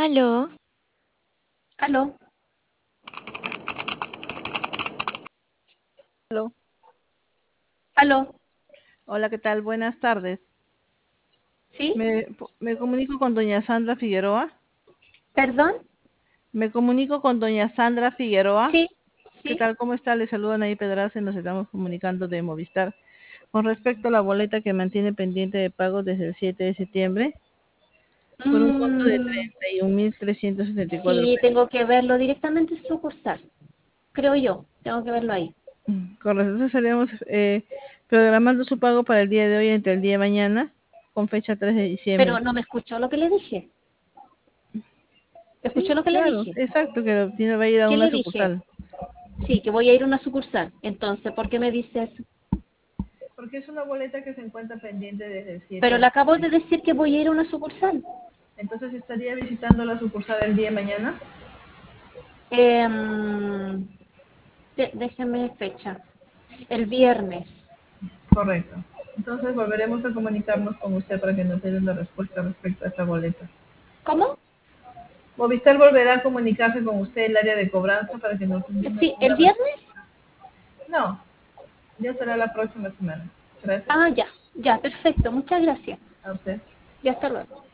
Aló, Aló, Aló. aló, Hola, ¿qué tal? Buenas tardes. ¿sí? Me comunico con doña Sandra Figueroa. ¿Perdón? Me comunico con doña Sandra Figueroa. Sí, ¿Qué sí. tal? ¿Cómo está? Le saludan ahí Pedraza y nos estamos comunicando de Movistar. Con respecto a la boleta que mantiene pendiente de pago desde el 7 de septiembre por un monto de Mm, 31.374 sí, pesos. tengo que verlo directamente en sucursal, creo yo. Tengo que verlo ahí. Con eso estaríamos programando su pago para el día de hoy entre el día de mañana con fecha 3 de Pero diciembre. no me escuchó lo que le dije. ¿Escuchó Sí, lo que le claro, dije? exacto, que va a ir a ¿Qué una le dije? sucursal. Sí, que voy a ir a una sucursal. Entonces, ¿por qué me dice eso? Porque es una boleta que se encuentra pendiente desde el 7 Pero de le acabo de septiembre. decir que voy a ir a una sucursal. Entonces estaría visitando la sucursal el día de mañana. Em, déjeme fecha. El viernes. Correcto. Entonces volveremos a comunicarnos con usted para que nos dé una respuesta respecto a esta boleta. ¿Cómo? Movistar volverá a comunicarse con usted el área de cobranza para que nos dé Sí, el una respuesta. viernes. No, ya será la próxima semana. Gracias. Ah, ya, ya, perfecto. Muchas gracias. A usted. Ya hasta luego.